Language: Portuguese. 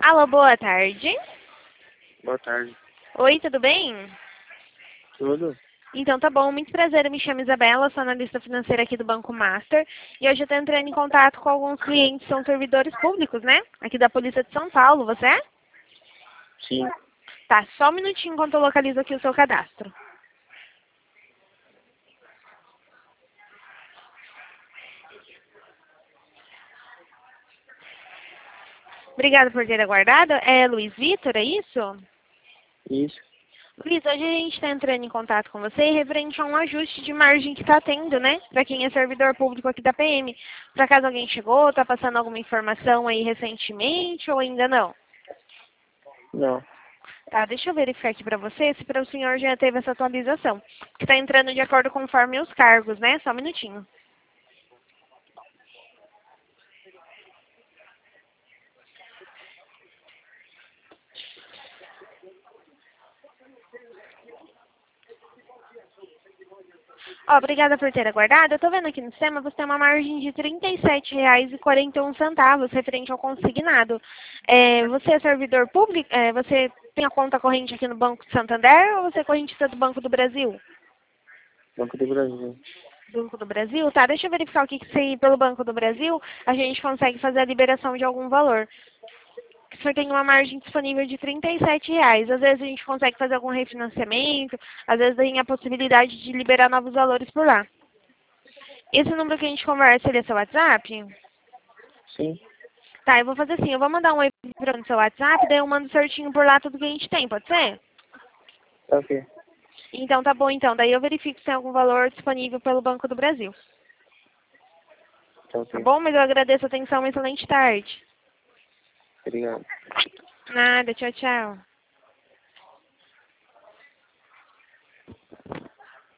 Alô, boa tarde. Boa tarde. Oi, tudo bem? Tudo? Então tá bom, muito prazer, eu me chamo Isabela, sou analista financeira aqui do Banco Master e hoje eu estou entrando em contato com alguns clientes que são servidores públicos, né? Aqui da Polícia de São Paulo, você é? Sim. Tá, só um minutinho enquanto eu localizo aqui o seu cadastro. Obrigada por ter aguardado. É Luiz Vitor, é isso? Isso. Luiz, hoje a gente está entrando em contato com você referente a um ajuste de margem que está tendo, né? Para quem é servidor público aqui da PM. Por acaso alguém chegou, está passando alguma informação aí recentemente ou ainda não? Não. Tá, deixa eu verificar aqui para você se para o senhor já teve essa atualização. Que está entrando de acordo conforme os cargos, né? Só um minutinho. Ó, obrigada por ter aguardado. Eu estou vendo aqui no sistema, você tem uma margem de R$ 37,41 referente ao consignado. Você é servidor público? Você tem a conta corrente aqui no Banco de Santander ou você é correntista do Banco do Brasil? Banco do Brasil. Banco do Brasil? Tá, deixa eu verificar aqui que se pelo Banco do Brasil a gente consegue fazer a liberação de algum valor. O senhor tem uma margem disponível de R$ 37,00. Às vezes a gente consegue fazer algum refinanciamento, às vezes tem a possibilidade de liberar novos valores por lá. Esse número que a gente conversa, ele é seu WhatsApp? Sim. Tá, eu vou fazer assim, eu vou mandar um oi no seu WhatsApp, daí eu mando certinho por lá tudo que a gente tem, pode ser? Tá ok. Então tá bom então, daí eu verifico se tem algum valor disponível pelo Banco do Brasil. Tá Tá ok. bom? Mas eu agradeço a atenção, uma excelente tarde. Obrigado. Nada, tchau, tchau.